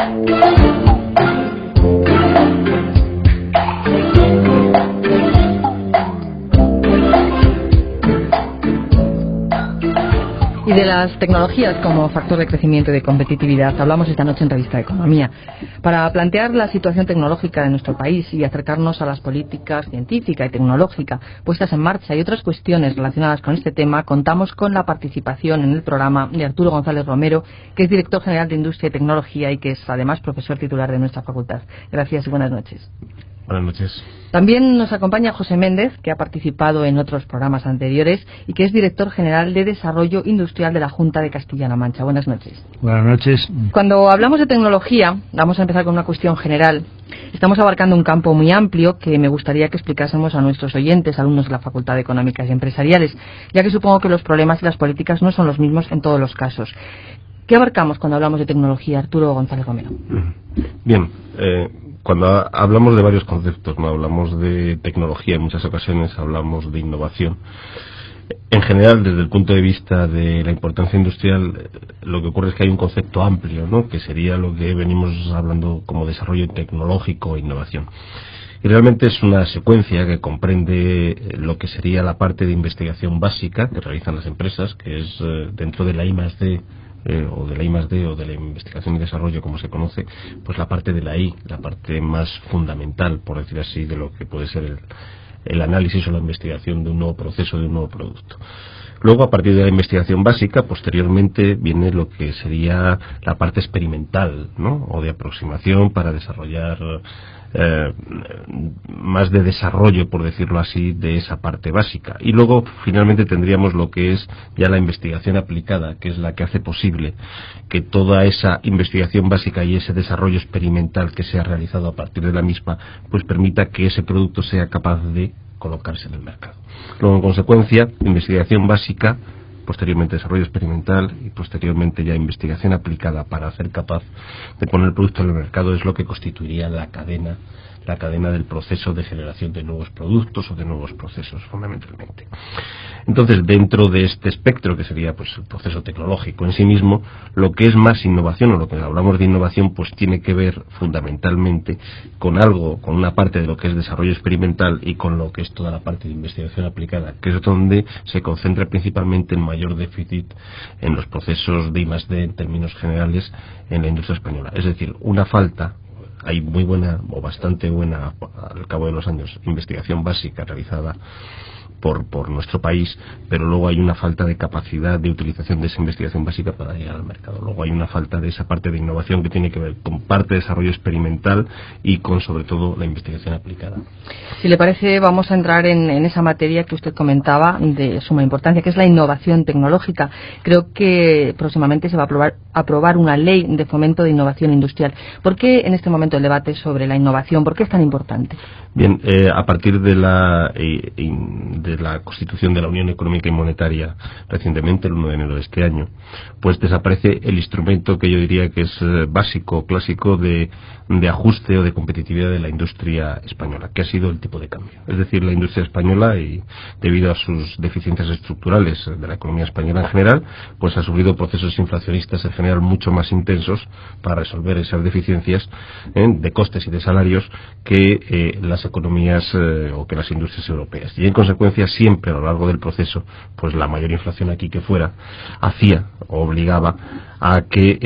Y de las tecnologías como factor de crecimiento y de competitividad hablamos esta noche en Revista de Economía. Para plantear la situación tecnológica de nuestro país y acercarnos a las políticas científica y tecnológica puestas en marcha y otras cuestiones relacionadas con este tema, contamos con la participación en el programa de Arturo González Romero, que es director general de Industria y Tecnología y que es además profesor titular de nuestra facultad. Gracias y buenas noches. Buenas noches. También nos acompaña José Méndez, que ha participado en otros programas anteriores y que es director general de Desarrollo Industrial de la Junta de Castilla-La Mancha. Buenas noches. Buenas noches. Cuando hablamos de tecnología, vamos a empezar con una cuestión general. Estamos abarcando un campo muy amplio que me gustaría que explicásemos a nuestros oyentes, alumnos de la Facultad de Económicas y Empresariales, ya que supongo que los problemas y las políticas no son los mismos en todos los casos. ¿Qué abarcamos cuando hablamos de tecnología, Arturo González Romero? Bien, cuando hablamos de varios conceptos, no hablamos de tecnología, en muchas ocasiones hablamos de innovación. En general, desde el punto de vista de la importancia industrial, lo que ocurre es que hay un concepto amplio, ¿no?, que sería lo que venimos hablando como desarrollo tecnológico e innovación. Y realmente es una secuencia que comprende lo que sería la parte de investigación básica que realizan las empresas, que es dentro de la I+D, o de la I+D o de la investigación y desarrollo, como se conoce, pues la parte de la I, la parte más fundamental, por decir así, de lo que puede ser el análisis o la investigación de un nuevo proceso, de un nuevo producto. Luego, a partir de la investigación básica, posteriormente viene lo que sería la parte experimental, ¿no?, o de aproximación para desarrollar más de desarrollo, por decirlo así, de esa parte básica. Y luego, finalmente, tendríamos lo que es ya la investigación aplicada, que es la que hace posible que toda esa investigación básica y ese desarrollo experimental que se ha realizado a partir de la misma, pues permita que ese producto sea capaz de colocarse en el mercado. Luego, en consecuencia, investigación básica, posteriormente desarrollo experimental y posteriormente ya investigación aplicada para ser capaz de poner el producto en el mercado es lo que constituiría la cadena del proceso de generación de nuevos productos o de nuevos procesos, fundamentalmente. Entonces, dentro de este espectro, que sería pues el proceso tecnológico en sí mismo, lo que es más innovación, o lo que hablamos de innovación, pues tiene que ver fundamentalmente con una parte de lo que es desarrollo experimental y con lo que es toda la parte de investigación aplicada, que es donde se concentra principalmente el mayor déficit en los procesos de I+D en términos generales en la industria española. Es decir, hay muy buena o bastante buena, al cabo de los años, investigación básica realizada por nuestro país, pero luego hay una falta de capacidad de utilización de esa investigación básica para llegar al mercado. Luego hay una falta de esa parte de innovación que tiene que ver con parte de desarrollo experimental y con, sobre todo, la investigación aplicada. Si le parece, vamos a entrar en esa materia que usted comentaba de suma importancia, que es la innovación tecnológica. Creo que próximamente se va a aprobar una ley de fomento de innovación industrial. ¿Por qué en este momento el debate sobre la innovación? ¿Por qué es tan importante? Bien, a partir de la constitución de la Unión Económica y Monetaria recientemente, el 1 de enero de este año, pues desaparece el instrumento que yo diría que es básico, clásico de ajuste o de competitividad de la industria española, que ha sido el tipo de cambio. Es decir, la industria española, y debido a sus deficiencias estructurales de la economía española en general, pues ha sufrido procesos inflacionistas en general mucho más intensos para resolver esas deficiencias de costes y de salarios que las economías o que las industrias europeas. Y en consecuencia, siempre a lo largo del proceso, pues la mayor inflación aquí que fuera hacía o obligaba a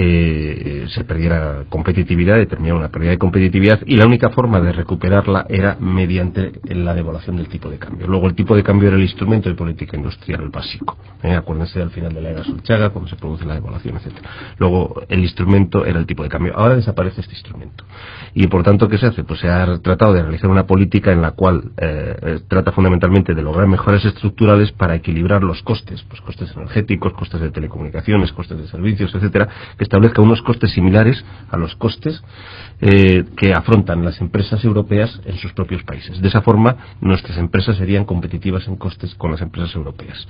que se perdiera competitividad, determinaba una pérdida de competitividad, y la única forma de recuperarla era mediante la devaluación del tipo de cambio. Luego, el tipo de cambio era el instrumento de política industrial básico. Acuérdense al final de la era Solchaga, cuando se produce la devaluación, etcétera. Luego, el instrumento era el tipo de cambio. Ahora desaparece este instrumento. Y por tanto, ¿qué se hace? Pues se ha tratado de realizar una política en la cual trata fundamentalmente de lograr mejoras estructurales para equilibrar los costes, pues costes energéticos, costes de telecomunicaciones, costes de servicios, etcétera, que establezca unos costes similares a los costes que afrontan las empresas europeas en sus propios países. De esa forma, nuestras empresas serían competitivas en costes con las empresas europeas.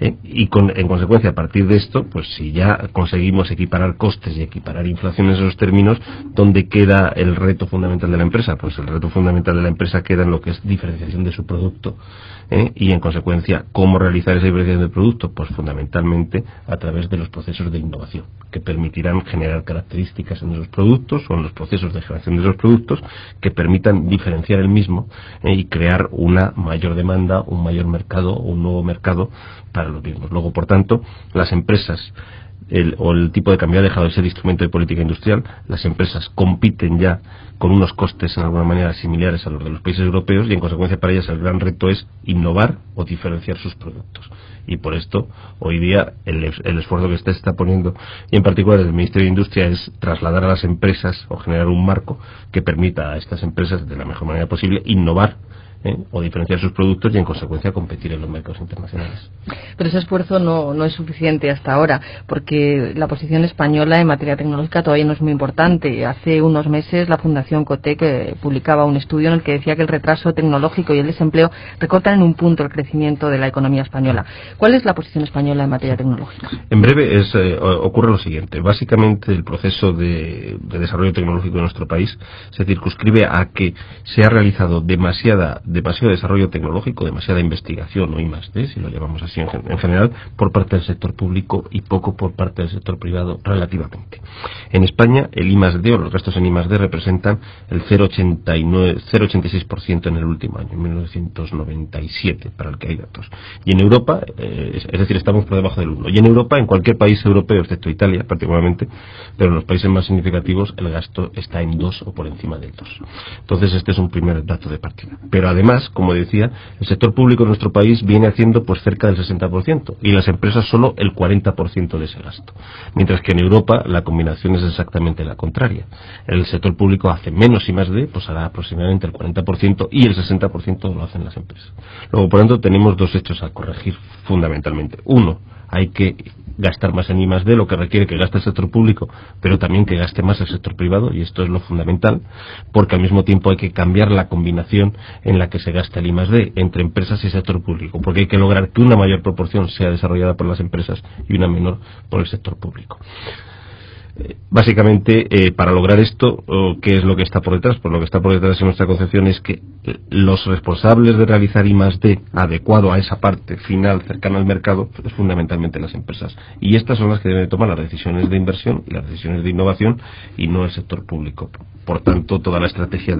En consecuencia, a partir de esto, pues si ya conseguimos equiparar costes y equiparar inflación en esos términos, ¿dónde queda el reto fundamental de la empresa? Pues el reto fundamental de la empresa queda en lo que es diferenciación de su producto y en consecuencia, ¿cómo realizar esa diferenciación del producto? Pues fundamentalmente a través de los procesos de innovación, que permitirán generar características en esos productos o en los procesos de generación de esos productos que permitan diferenciar el mismo y crear una mayor demanda, un mayor mercado o un nuevo mercado para los mismos. Luego, por tanto, las empresas el tipo de cambio ha dejado de ser instrumento de política industrial. Las empresas compiten ya con unos costes en alguna manera similares a los de los países europeos y en consecuencia para ellas el gran reto es innovar o diferenciar sus productos. Y por esto hoy día el esfuerzo que se está poniendo y en particular desde el Ministerio de Industria es trasladar a las empresas o generar un marco que permita a estas empresas de la mejor manera posible innovar o diferenciar sus productos y en consecuencia competir en los mercados internacionales. Pero ese esfuerzo no es suficiente hasta ahora, porque la posición española en materia tecnológica todavía no es muy importante. Hace unos meses la Fundación Cotec publicaba un estudio en el que decía que el retraso tecnológico y el desempleo recortan en un punto el crecimiento de la economía española. ¿Cuál es la posición española en materia tecnológica? En breve ocurre lo siguiente. Básicamente el proceso de desarrollo tecnológico de nuestro país se circunscribe a que se ha realizado demasiado desarrollo tecnológico, demasiada investigación o I+D, si lo llamamos así en general, por parte del sector público y poco por parte del sector privado relativamente. En España el I+D o los gastos en I+D representan el 0,86% en el último año, en 1997, para el que hay datos. Y en Europa, es decir, estamos por debajo del 1. Y en Europa, en cualquier país europeo, excepto Italia particularmente, pero en los países más significativos el gasto está en 2 o por encima del 2. Entonces este es un primer dato de partida. Pero además, como decía, el sector público en nuestro país viene haciendo pues cerca del 60% y las empresas solo el 40% de ese gasto. Mientras que en Europa la combinación es exactamente la contraria. El sector público hace menos I+D, pues hará aproximadamente el 40% y el 60% lo hacen las empresas. Luego, por tanto, tenemos dos hechos a corregir fundamentalmente. Uno, hay que gastar más en I+D, lo que requiere que gaste el sector público, pero también que gaste más el sector privado, y esto es lo fundamental, porque al mismo tiempo hay que cambiar la combinación en la que se gasta el I+D entre empresas y sector público, porque hay que lograr que una mayor proporción sea desarrollada por las empresas y una menor por el sector público. Básicamente, para lograr esto, ¿qué es lo que está por detrás? Pues lo que está por detrás en nuestra concepción es que los responsables de realizar I+D adecuado a esa parte final cercana al mercado es fundamentalmente las empresas. Y estas son las que deben tomar las decisiones de inversión y las decisiones de innovación y no el sector público. Por tanto, toda la estrategia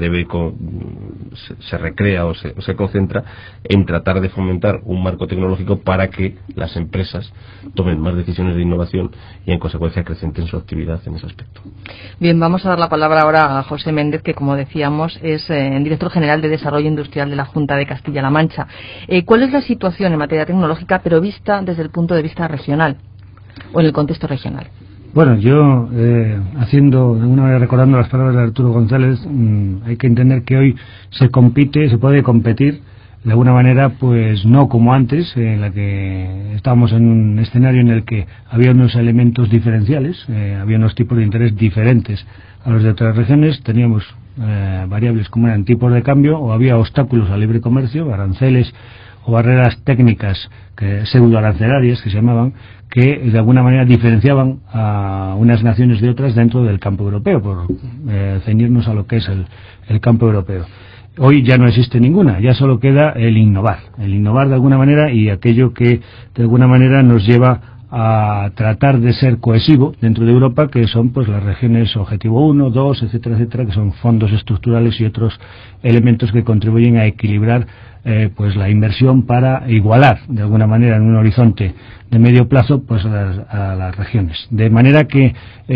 se recrea o se concentra en tratar de fomentar un marco tecnológico para que las empresas tomen más decisiones de innovación y en consecuencia acrecenten su actividad en ese aspecto. Bien, vamos a dar la palabra ahora a José Méndez, que como decíamos es director general de Desarrollo Industrial de la Junta de Castilla-La Mancha. ¿Cuál es la situación en materia tecnológica, pero vista desde el punto de vista regional o en el contexto regional? Bueno, yo, haciendo, de alguna manera recordando las palabras de Arturo González, hay que entender que hoy se puede competir de alguna manera, pues no como antes, en la que estábamos en un escenario en el que había unos elementos diferenciales, había unos tipos de interés diferentes a los de otras regiones, teníamos variables como eran tipos de cambio o había obstáculos al libre comercio, aranceles o barreras técnicas pseudoarancelarias que se llamaban, que de alguna manera diferenciaban a unas naciones de otras dentro del campo europeo, por ceñirnos a lo que es el campo europeo. Hoy ya no existe ninguna, ya solo queda el innovar de alguna manera y aquello que de alguna manera nos lleva a tratar de ser cohesivo dentro de Europa, que son pues las regiones objetivo 1, 2, etcétera, etcétera, que son fondos estructurales y otros elementos que contribuyen a equilibrar pues la inversión para igualar de alguna manera en un horizonte de medio plazo pues a las regiones. De manera que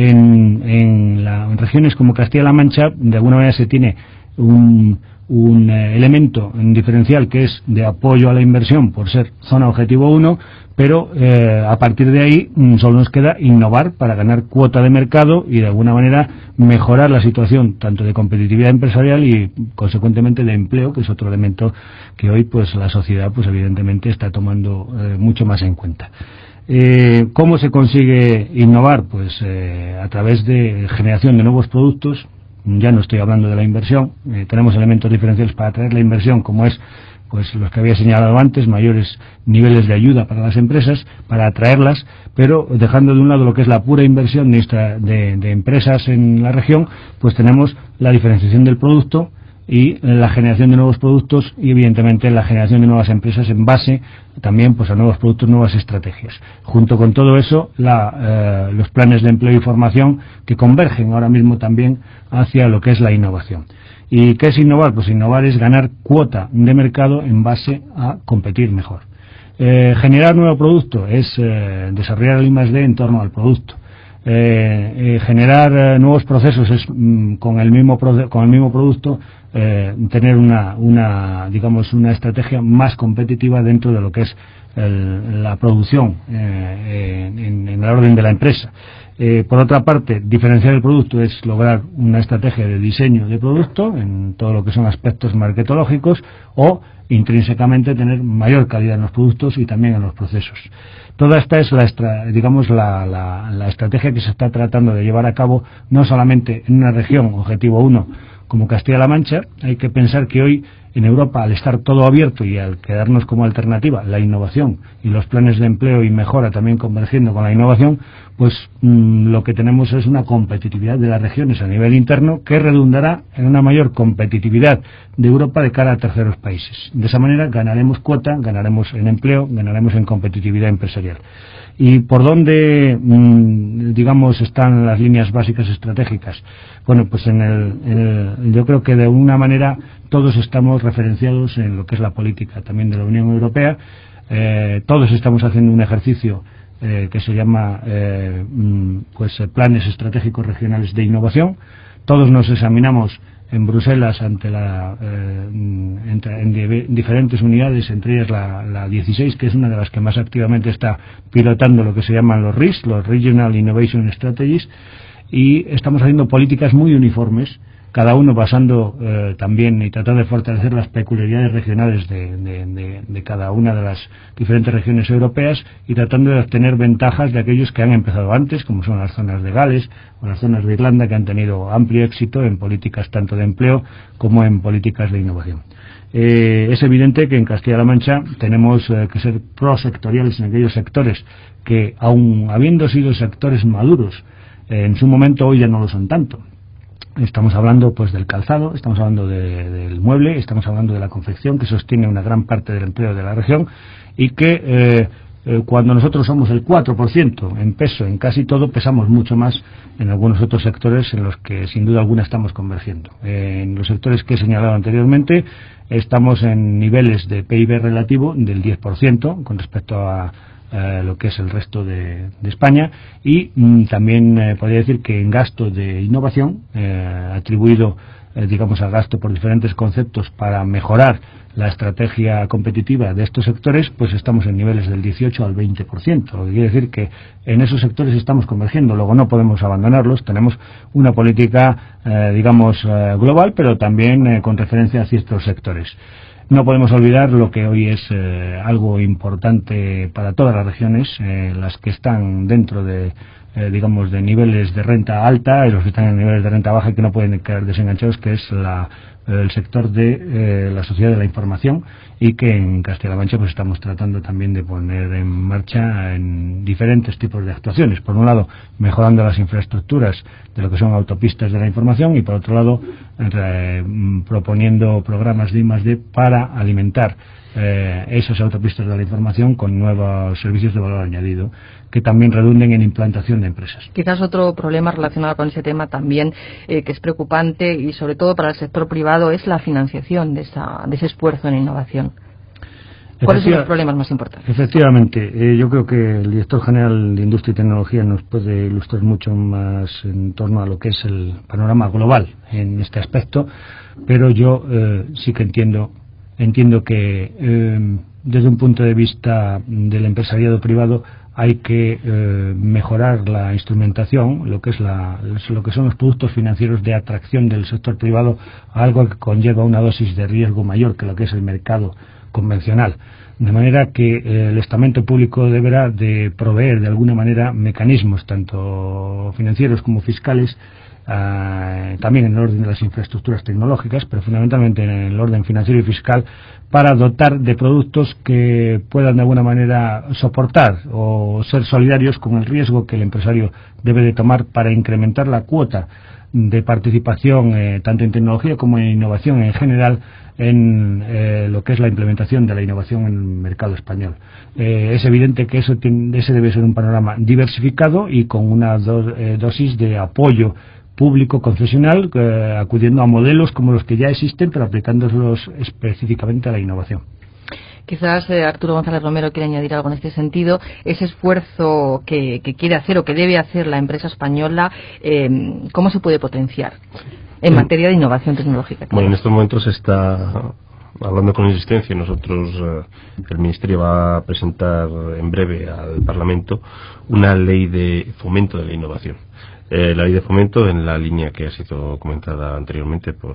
en regiones como Castilla-La Mancha de alguna manera se tiene un elemento diferencial que es de apoyo a la inversión por ser zona objetivo 1, pero a partir de ahí solo nos queda innovar para ganar cuota de mercado y de alguna manera mejorar la situación tanto de competitividad empresarial y consecuentemente de empleo, que es otro elemento que hoy pues la sociedad pues evidentemente está tomando mucho más en cuenta. ¿Cómo se consigue innovar? Pues a través de generación de nuevos productos. Ya no estoy hablando de la inversión, tenemos elementos diferenciales para atraer la inversión, como es pues los que había señalado antes, mayores niveles de ayuda para las empresas, para atraerlas, pero dejando de un lado lo que es la pura inversión de empresas en la región, pues tenemos la diferenciación del producto, y la generación de nuevos productos y evidentemente la generación de nuevas empresas en base también pues a nuevos productos, nuevas estrategias. Junto con todo eso, los planes de empleo y formación que convergen ahora mismo también hacia lo que es la innovación. ¿Y qué es innovar? Pues innovar es ganar cuota de mercado en base a competir mejor. Generar nuevo producto es desarrollar el I+D en torno al producto. Generar nuevos procesos es con el mismo producto tener una estrategia más competitiva dentro de lo que es la producción en el orden de la empresa. Por otra parte, diferenciar el producto es lograr una estrategia de diseño de producto en todo lo que son aspectos marketológicos o intrínsecamente tener mayor calidad en los productos y también en los procesos. Toda esta es la estrategia que se está tratando de llevar a cabo no solamente en una región, objetivo 1, como Castilla-La Mancha. Hay que pensar que hoy en Europa, al estar todo abierto y al quedarnos como alternativa la innovación y los planes de empleo y mejora también convergiendo con la innovación, pues lo que tenemos es una competitividad de las regiones a nivel interno que redundará en una mayor competitividad de Europa de cara a terceros países. De esa manera ganaremos cuota, ganaremos en empleo, ganaremos en competitividad empresarial. ¿Y por dónde, están las líneas básicas estratégicas? Bueno, pues yo creo que de alguna manera todos estamos referenciados en lo que es la política también de la Unión Europea. Todos estamos haciendo un ejercicio que se llama planes estratégicos regionales de innovación. Todos nos examinamos en Bruselas en diferentes unidades, entre ellas la 16, que es una de las que más activamente está pilotando lo que se llaman los RIS, los Regional Innovation Strategies, y estamos haciendo políticas muy uniformes, cada uno basando también y tratando de fortalecer las peculiaridades regionales de cada una de las diferentes regiones europeas y tratando de obtener ventajas de aquellos que han empezado antes, como son las zonas de Gales o las zonas de Irlanda, que han tenido amplio éxito en políticas tanto de empleo como en políticas de innovación. Es evidente que en Castilla-La Mancha tenemos que ser prosectoriales en aquellos sectores que, aun habiendo sido sectores maduros en su momento, hoy ya no lo son tanto. Estamos hablando pues del calzado, estamos hablando del mueble, estamos hablando de la confección, que sostiene una gran parte del empleo de la región, y que cuando nosotros somos el 4% en peso en casi todo, pesamos mucho más en algunos otros sectores en los que sin duda alguna estamos convergiendo. En los sectores que he señalado anteriormente estamos en niveles de PIB relativo del 10% con respecto a lo que es el resto de España, y también podría decir que en gasto de innovación atribuido al gasto por diferentes conceptos para mejorar la estrategia competitiva de estos sectores, pues estamos en niveles del 18 al 20%, lo que quiere decir que en esos sectores estamos convergiendo. Luego no podemos abandonarlos, tenemos una política global, pero también con referencia a ciertos sectores. No podemos olvidar lo que hoy es algo importante para todas las regiones, las que están dentro de niveles de renta alta y los que están en niveles de renta baja y que no pueden quedar desenganchados, que es el sector de la sociedad de la información, y que en Castilla-La Mancha pues estamos tratando también de poner en marcha en diferentes tipos de actuaciones. Por un lado, mejorando las infraestructuras de lo que son autopistas de la información, y por otro lado, proponiendo programas de I+D para alimentar esas autopistas de la información con nuevos servicios de valor añadido que también redunden en implantación de empresas. Quizás otro problema relacionado con ese tema también que es preocupante, y sobre todo para el sector privado, es la financiación de ese esfuerzo en innovación. ¿Cuáles son los problemas más importantes? Efectivamente, yo creo que el director general de Industria y Tecnología nos puede ilustrar mucho más en torno a lo que es el panorama global en este aspecto, pero yo sí que entiendo que desde un punto de vista del empresariado privado hay que mejorar la instrumentación, lo que son los productos financieros de atracción del sector privado, a algo que conlleva una dosis de riesgo mayor que lo que es el mercado convencional. De manera que el estamento público deberá de proveer de alguna manera mecanismos tanto financieros como fiscales, también en el orden de las infraestructuras tecnológicas, pero fundamentalmente en el orden financiero y fiscal, para dotar de productos que puedan de alguna manera soportar o ser solidarios con el riesgo que el empresario debe de tomar para incrementar la cuota de participación tanto en tecnología como en innovación en general en lo que es la implementación de la innovación en el mercado español. Es evidente que ese debe ser un panorama diversificado y con una dosis de apoyo público concesional, acudiendo a modelos como los que ya existen, pero aplicándolos específicamente a la innovación. Quizás Arturo González Romero quiere añadir algo en este sentido. Ese esfuerzo que quiere hacer o que debe hacer la empresa española, ¿cómo se puede potenciar en materia de innovación tecnológica? Bueno, en estos momentos se está hablando con insistencia. Nosotros, el Ministerio va a presentar en breve al Parlamento una ley de fomento de la innovación. La ley de fomento, en la línea que ha sido comentada anteriormente por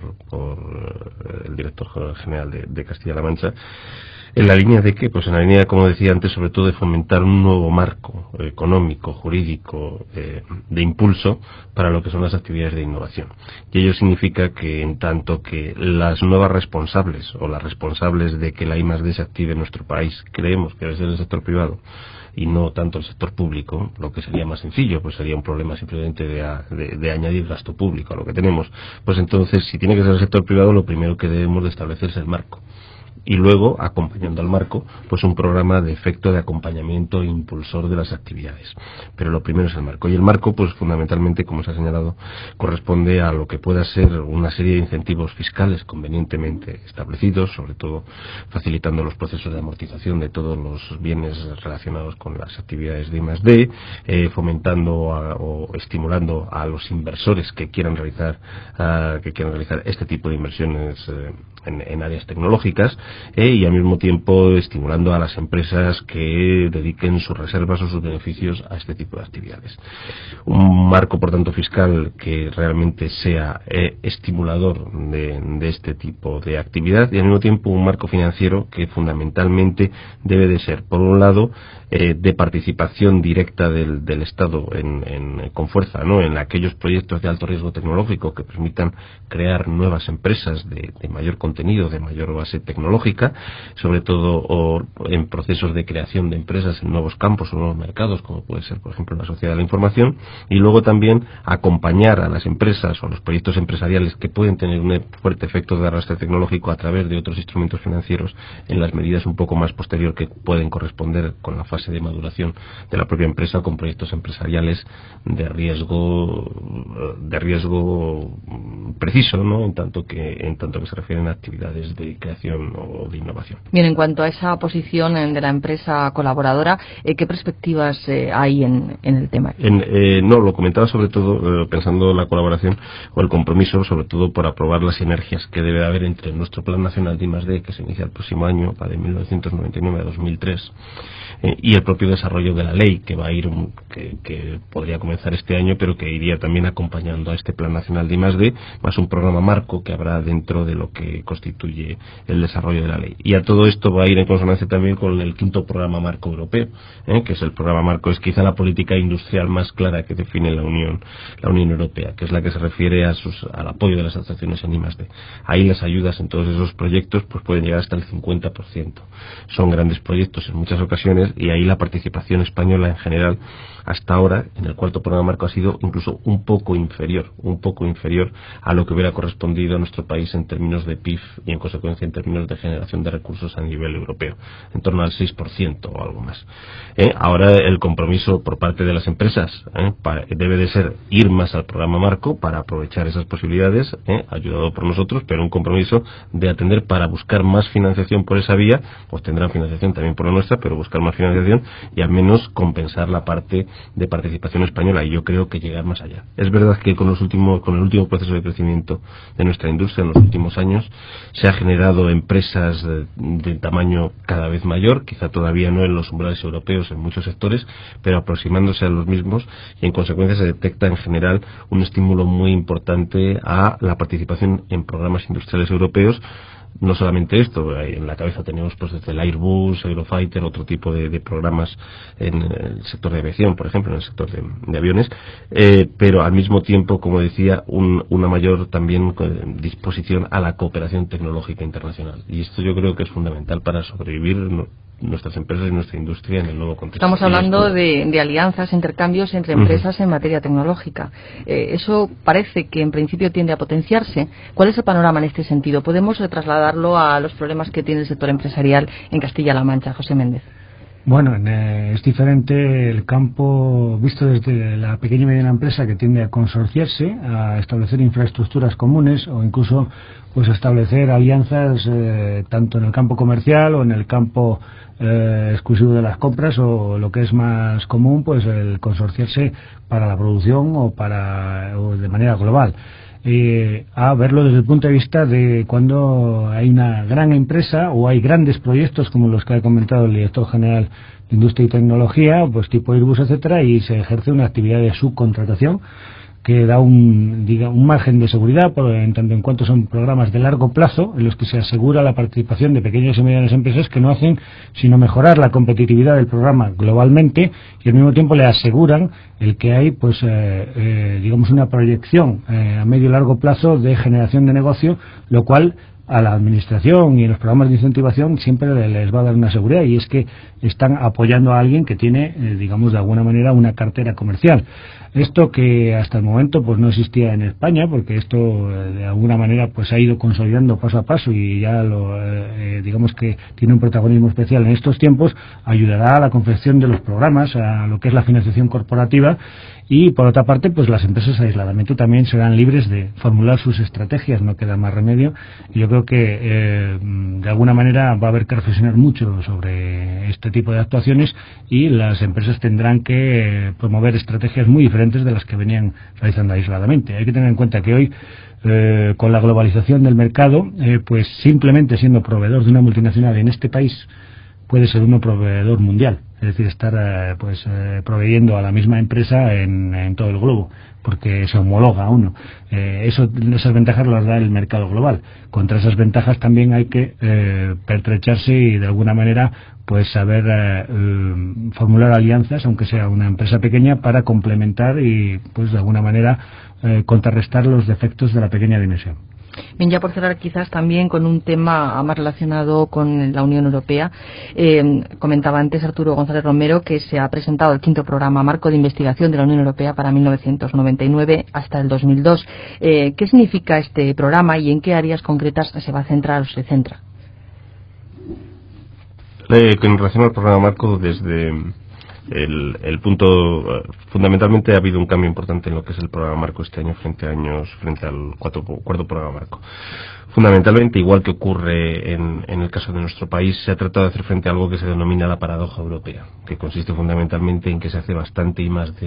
el director general de Castilla-La Mancha. ¿En la línea de qué? Pues en la línea, como decía antes, sobre todo de fomentar un nuevo marco económico, jurídico, de impulso para lo que son las actividades de innovación. Y ello significa que, en tanto que las nuevas responsables o las responsables de que la I+D se active en nuestro país, creemos que debe ser el sector privado y no tanto el sector público, lo que sería más sencillo, pues sería un problema simplemente de añadir gasto público a lo que tenemos. Pues entonces, si tiene que ser el sector privado, lo primero que debemos de establecer es el marco. Y luego, acompañando al marco, pues un programa de efecto de acompañamiento e impulsor de las actividades. Pero lo primero es el marco. Y el marco, pues fundamentalmente, como se ha señalado, corresponde a lo que pueda ser una serie de incentivos fiscales convenientemente establecidos, sobre todo facilitando los procesos de amortización de todos los bienes relacionados con las actividades de I+D, fomentando o estimulando a los inversores que quieran realizar este tipo de inversiones en áreas tecnológicas, y al mismo tiempo estimulando a las empresas que dediquen sus reservas o sus beneficios a este tipo de actividades. Un marco, por tanto, fiscal que realmente sea estimulador de este tipo de actividad, y al mismo tiempo un marco financiero que fundamentalmente debe de ser, por un lado, de participación directa del Estado con fuerza, ¿no?, en aquellos proyectos de alto riesgo tecnológico que permitan crear nuevas empresas de mayor contenido, de mayor base tecnológica, sobre todo en procesos de creación de empresas en nuevos campos o nuevos mercados, como puede ser, por ejemplo, la sociedad de la información, y luego también acompañar a las empresas o a los proyectos empresariales que pueden tener un fuerte efecto de arrastre tecnológico a través de otros instrumentos financieros en las medidas un poco más posterior que pueden corresponder con la fase de maduración de la propia empresa, con proyectos empresariales de riesgo preciso, ¿no?, en tanto que se refieren a actividades de creación o de innovación. Bien, en cuanto a esa posición de la empresa colaboradora, ¿qué perspectivas hay en el tema? No, lo comentaba sobre todo pensando en la colaboración o el compromiso, sobre todo por aprobar las sinergias que debe haber entre nuestro Plan Nacional de I+D, que se inicia el próximo año, va de 1999 a 2003, y el propio desarrollo de la ley que va a ir, que podría comenzar este año, pero que iría también acompañando a este Plan Nacional de I+D, más un programa marco que habrá dentro de lo que constituye el desarrollo de la ley. Y a todo esto va a ir en consonancia también con el 5º programa marco europeo, que es el programa marco, es quizá la política industrial más clara que define la Unión Europea, que es la que se refiere al apoyo de las asociaciones en I+D. Ahí las ayudas en todos esos proyectos pues pueden llegar hasta el 50%. Son grandes proyectos en muchas ocasiones, y ahí la participación española en general hasta ahora en el 4º programa marco ha sido incluso un poco inferior a lo que hubiera correspondido a nuestro país en términos de PIB y en consecuencia en términos de generación de recursos a nivel europeo, en torno al 6% o algo más. Ahora el compromiso por parte de las empresas debe de ser ir más al programa marco para aprovechar esas posibilidades, ayudado por nosotros, pero un compromiso de atender para buscar más financiación por esa vía. Pues tendrán financiación también por la nuestra, pero buscar más financiación y al menos compensar la parte de participación española, y yo creo que llegar más allá. Es verdad que con el último proceso de crecimiento de nuestra industria en los últimos años se ha generado empresas de tamaño cada vez mayor, quizá todavía no en los umbrales europeos en muchos sectores, pero aproximándose a los mismos, y en consecuencia se detecta en general un estímulo muy importante a la participación en programas industriales europeos. No solamente esto, en la cabeza tenemos pues desde el Airbus, Eurofighter, otro tipo de programas en el sector de aviación, por ejemplo, en el sector de aviones, pero al mismo tiempo, como decía, una mayor también disposición a la cooperación tecnológica internacional. Y esto yo creo que es fundamental para sobrevivir nuestras empresas y nuestra industria en el nuevo contexto. Estamos hablando de alianzas, intercambios entre empresas en materia tecnológica. Eso parece que en principio tiende a potenciarse. ¿Cuál es el panorama en este sentido? ¿Podemos trasladarlo a los problemas que tiene el sector empresarial en Castilla-La Mancha? José Méndez. Bueno, es diferente el campo visto desde la pequeña y mediana empresa, que tiende a consorciarse, a establecer infraestructuras comunes o incluso pues establecer alianzas tanto en el campo comercial o en el campo exclusivo de las compras, o lo que es más común, pues el consorciarse para la producción o de manera global. A verlo desde el punto de vista de cuando hay una gran empresa o hay grandes proyectos como los que ha comentado el director general de Industria y Tecnología, pues tipo Airbus, etcétera, y se ejerce una actividad de subcontratación que da un margen de seguridad, en tanto en cuanto son programas de largo plazo en los que se asegura la participación de pequeñas y medianas empresas que no hacen sino mejorar la competitividad del programa globalmente, y al mismo tiempo le aseguran el que hay pues digamos una proyección a medio y largo plazo de generación de negocio, lo cual a la administración y en los programas de incentivación siempre les va a dar una seguridad, y es que están apoyando a alguien que tiene digamos de alguna manera una cartera comercial. Esto que hasta el momento pues no existía en España, porque esto de alguna manera pues ha ido consolidando paso a paso y ya digamos que tiene un protagonismo especial en estos tiempos, ayudará a la confección de los programas, a lo que es la financiación corporativa. Y por otra parte, pues las empresas aisladamente también serán libres de formular sus estrategias, no queda más remedio. Y yo creo que de alguna manera va a haber que reflexionar mucho sobre este tipo de actuaciones, y las empresas tendrán que promover estrategias muy diferentes de las que venían realizando aisladamente. Hay que tener en cuenta que hoy, con la globalización del mercado, pues simplemente siendo proveedor de una multinacional en este país, puede ser uno proveedor mundial, es decir, estar proveyendo a la misma empresa en todo el globo, porque se homologa a uno. Esas ventajas las da el mercado global. Contra esas ventajas también hay que pertrecharse y de alguna manera pues saber formular alianzas, aunque sea una empresa pequeña, para complementar y pues de alguna manera contrarrestar los defectos de la pequeña dimensión. Bien, ya por cerrar quizás también con un tema más relacionado con la Unión Europea. Comentaba antes Arturo González Romero que se ha presentado el 5º programa marco de investigación de la Unión Europea para 1999 hasta el 2002. ¿Qué significa este programa y en qué áreas concretas se va a centrar o se centra? Con relación al programa marco, desde el punto, fundamentalmente ha habido un cambio importante en lo que es el programa marco este año frente al cuarto programa marco. Fundamentalmente, igual que ocurre en el caso de nuestro país, se ha tratado de hacer frente a algo que se denomina la paradoja europea, que consiste fundamentalmente en que se hace bastante I más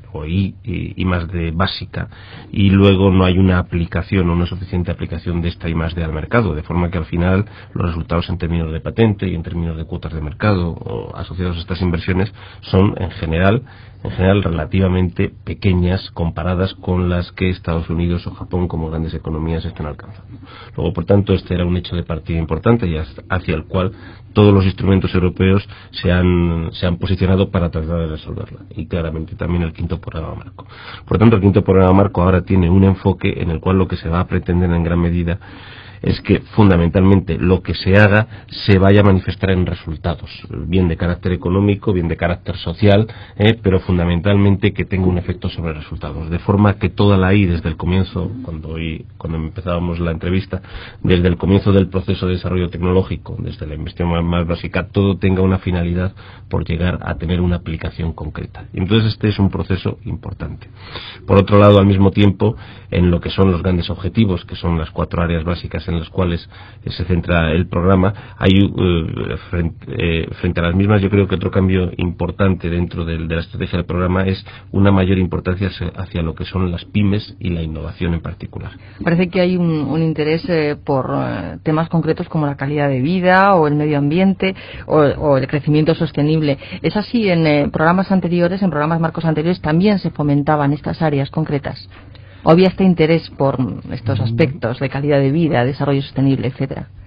D básica, y luego no hay una aplicación o no suficiente aplicación de esta I más D al mercado, de forma que al final los resultados en términos de patente y en términos de cuotas de mercado o asociados a estas inversiones son en general relativamente pequeñas comparadas con las que Estados Unidos o Japón como grandes economías están alcanzando. Luego, por tanto, este era un hecho de partida importante y hacia el cual todos los instrumentos europeos se han posicionado para tratar de resolverla, y claramente también el 5º programa marco. Por tanto, el 5º programa marco ahora tiene un enfoque en el cual lo que se va a pretender en gran medida es que fundamentalmente lo que se haga se vaya a manifestar en resultados, bien de carácter económico, bien de carácter social, pero fundamentalmente que tenga un efecto sobre resultados, de forma que toda la I, desde el comienzo, cuando empezábamos la entrevista, desde el comienzo del proceso de desarrollo tecnológico, desde la investigación más básica, todo tenga una finalidad por llegar a tener una aplicación concreta. Y entonces este es un proceso importante. Por otro lado, al mismo tiempo, en lo que son los grandes objetivos, que son las 4 áreas básicas en las cuales se centra el programa, hay frente a las mismas, yo creo que otro cambio importante dentro de la estrategia del programa es una mayor importancia hacia lo que son las pymes y la innovación en particular. Parece que hay un interés por temas concretos como la calidad de vida o el medio ambiente o el crecimiento sostenible. ¿Es así? En programas anteriores, en programas marcos anteriores, también se fomentaban estas áreas concretas? ¿O había este interés por estos aspectos de calidad de vida, desarrollo sostenible, etcétera?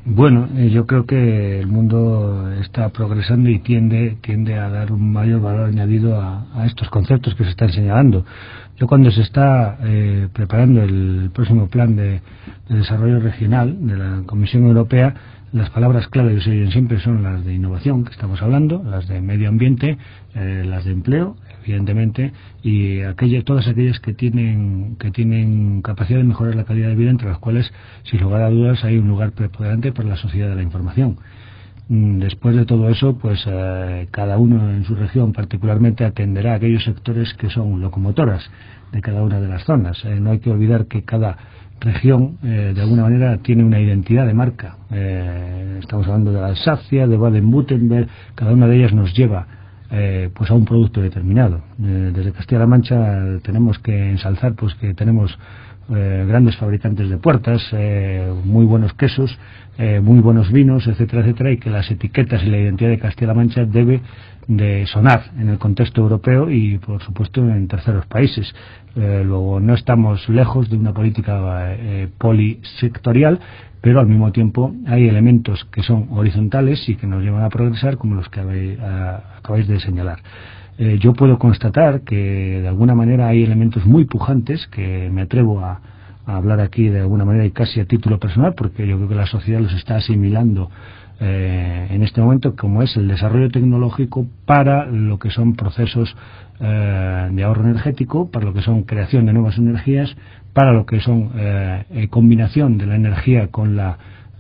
Bueno, yo creo que el mundo está progresando y tiende a dar un mayor valor añadido a estos conceptos que se están señalando. Yo, cuando se está preparando el próximo plan de desarrollo regional de la Comisión Europea, las palabras clave que se oyen siempre son las de innovación, que estamos hablando, las de medio ambiente, las de empleo, evidentemente, y todas aquellas que tienen capacidad de mejorar la calidad de vida, entre las cuales, sin lugar a dudas, hay un lugar preponderante para la sociedad de la información. Después de todo eso, pues cada uno en su región particularmente atenderá a aquellos sectores que son locomotoras de cada una de las zonas. No hay que olvidar que cada región, de alguna manera, tiene una identidad de marca. Estamos hablando de Alsacia, de Baden-Württemberg, cada una de ellas nos lleva pues a un producto determinado. Desde Castilla-La Mancha tenemos que ensalzar pues que tenemos grandes fabricantes de puertas, muy buenos quesos, muy buenos vinos, etcétera, etcétera, y que las etiquetas y la identidad de Castilla-La Mancha debe de sonar en el contexto europeo y, por supuesto, en terceros países. Luego, no estamos lejos de una política polisectorial, pero al mismo tiempo hay elementos que son horizontales y que nos llevan a progresar, como los que acabáis de señalar. Yo puedo constatar que de alguna manera hay elementos muy pujantes que me atrevo a hablar aquí de alguna manera y casi a título personal, porque yo creo que la sociedad los está asimilando en este momento, como es el desarrollo tecnológico para lo que son procesos de ahorro energético, para lo que son creación de nuevas energías, para lo que son combinación de la energía con la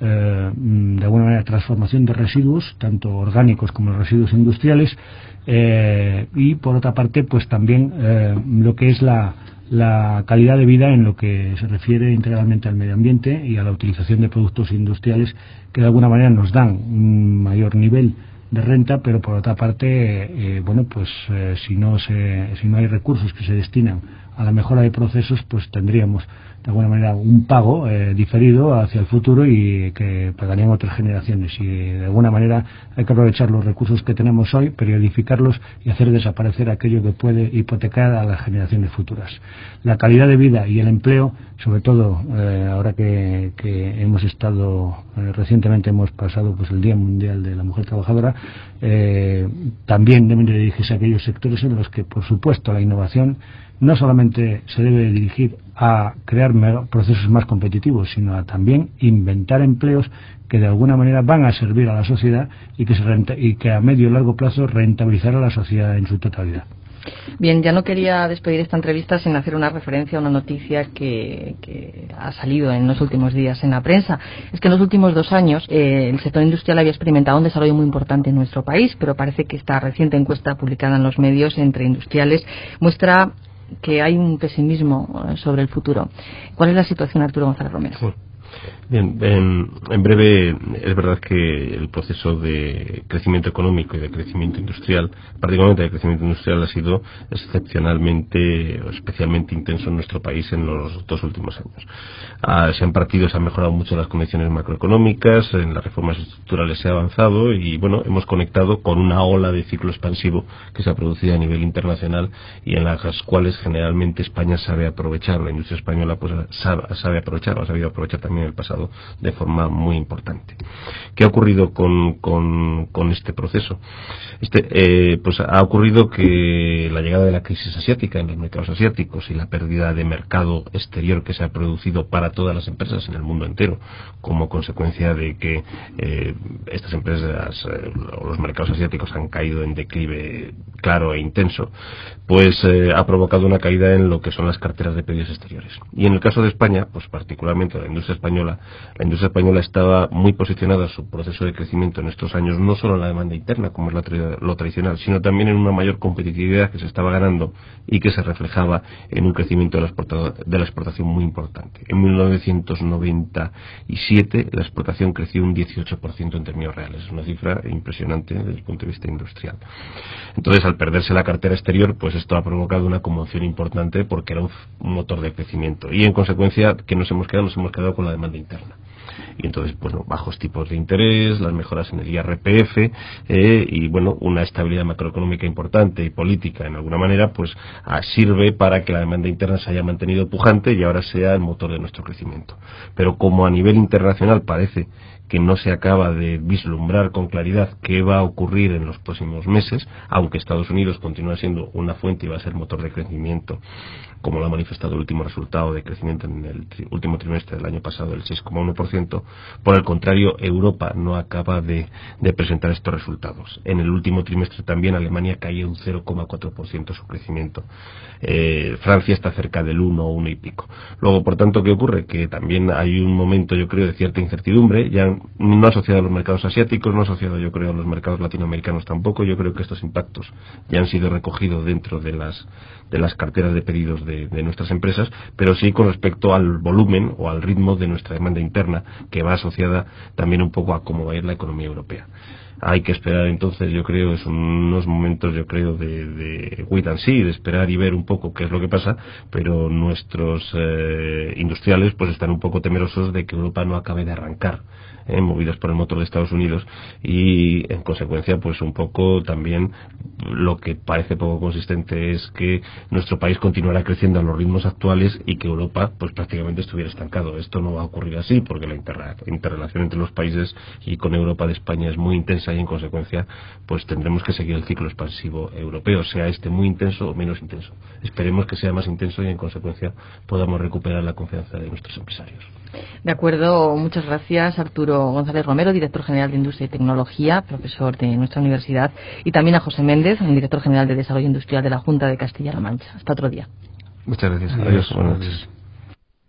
de alguna manera transformación de residuos, tanto orgánicos como residuos industriales, y por otra parte pues también lo que es la calidad de vida en lo que se refiere integralmente al medio ambiente y a la utilización de productos industriales que de alguna manera nos dan un mayor nivel de renta, pero por otra parte si no hay recursos que se destinan a la mejora de procesos, pues tendríamos de alguna manera un pago diferido hacia el futuro y que pagarían otras generaciones, y de alguna manera hay que aprovechar los recursos que tenemos hoy, periodificarlos y hacer desaparecer aquello que puede hipotecar a las generaciones futuras. La calidad de vida y el empleo, sobre todo ahora que hemos estado recientemente hemos pasado pues el Día Mundial de la Mujer Trabajadora, también deben de dirigirse a aquellos sectores en los que, por supuesto, la innovación no solamente se debe dirigir a crear procesos más competitivos, sino a también inventar empleos que de alguna manera van a servir a la sociedad y que a medio y largo plazo rentabilizará a la sociedad en su totalidad. Bien, ya no quería despedir esta entrevista sin hacer una referencia a una noticia que ha salido en los últimos días en la prensa. Es que en los últimos 2 años el sector industrial había experimentado un desarrollo muy importante en nuestro país, pero parece que esta reciente encuesta publicada en los medios entre industriales muestra que hay un pesimismo sobre el futuro. ¿Cuál es la situación, Arturo González Romero? Bien, en breve, es verdad que el proceso de crecimiento económico y de crecimiento industrial, particularmente de crecimiento industrial, ha sido excepcionalmente o especialmente intenso en nuestro país en los 2 últimos años. Se han mejorado mucho las condiciones macroeconómicas, en las reformas estructurales se ha avanzado y, bueno, hemos conectado con una ola de ciclo expansivo que se ha producido a nivel internacional y en las cuales generalmente España sabe aprovechar, la industria española pues sabe aprovechar, o ha sabido aprovechar también en el pasado de forma muy importante. ¿Qué ha ocurrido con este proceso? Pues ha ocurrido que la llegada de la crisis asiática en los mercados asiáticos y la pérdida de mercado exterior que se ha producido para todas las empresas en el mundo entero, como consecuencia de que estas empresas o los mercados asiáticos han caído en declive claro e intenso, pues ha provocado una caída en lo que son las carteras de pedidos exteriores. Y en el caso de España, pues particularmente la industria española estaba muy posicionada en su proceso de crecimiento en estos años, no solo en la demanda interna, como es lo tradicional, sino también en una mayor competitividad que se estaba ganando y que se reflejaba en un crecimiento de la exportación muy importante. En 1997 la exportación creció un 18% en términos reales, es una cifra impresionante desde el punto de vista industrial. Entonces, al perderse la cartera exterior, pues esto ha provocado una conmoción importante porque era un motor de crecimiento y, en consecuencia, que nos hemos quedado con la demanda interna. Y entonces, bueno, bajos tipos de interés, las mejoras en el IRPF, y bueno, una estabilidad macroeconómica importante y política en alguna manera, pues sirve para que la demanda interna se haya mantenido pujante y ahora sea el motor de nuestro crecimiento. Pero como a nivel internacional parece que no se acaba de vislumbrar con claridad qué va a ocurrir en los próximos meses, aunque Estados Unidos continúa siendo una fuente y va a ser motor de crecimiento, como lo ha manifestado el último resultado de crecimiento en el último trimestre del año pasado, el 6,1%. Por el contrario, Europa no acaba de presentar estos resultados. En el último trimestre también Alemania caía un 0,4% su crecimiento. Francia está cerca del 1 y pico. Luego, por tanto, ¿qué ocurre? Que también hay un momento, yo creo, de cierta incertidumbre, ya no asociado a los mercados asiáticos, no asociado, yo creo, a los mercados latinoamericanos tampoco. Yo creo que estos impactos ya han sido recogidos dentro de las carteras de pedidos de nuestras empresas, pero sí con respecto al volumen o al ritmo de nuestra demanda interna, que va asociada también un poco a cómo va a ir la economía europea. Hay que esperar entonces, yo creo, es unos momentos, yo creo, de wait and see, de esperar y ver un poco qué es lo que pasa, pero nuestros industriales pues están un poco temerosos de que Europa no acabe de arrancar, movidos por el motor de Estados Unidos, y en consecuencia pues un poco también lo que parece poco consistente es que nuestro país continuará creciendo a los ritmos actuales y que Europa pues prácticamente estuviera estancado. Esto no va a ocurrir así, porque la interrelación entre los países y con Europa de España es muy intensa, y en consecuencia pues tendremos que seguir el ciclo expansivo europeo, sea este muy intenso o menos intenso. Esperemos que sea más intenso y en consecuencia podamos recuperar la confianza de nuestros empresarios. De acuerdo, muchas gracias, Arturo González Romero, director general de Industria y Tecnología, profesor de nuestra universidad, y también a José Méndez, director general de Desarrollo Industrial de la Junta de Castilla-La Mancha. Hasta otro día. Muchas gracias. Adiós. Buenas noches.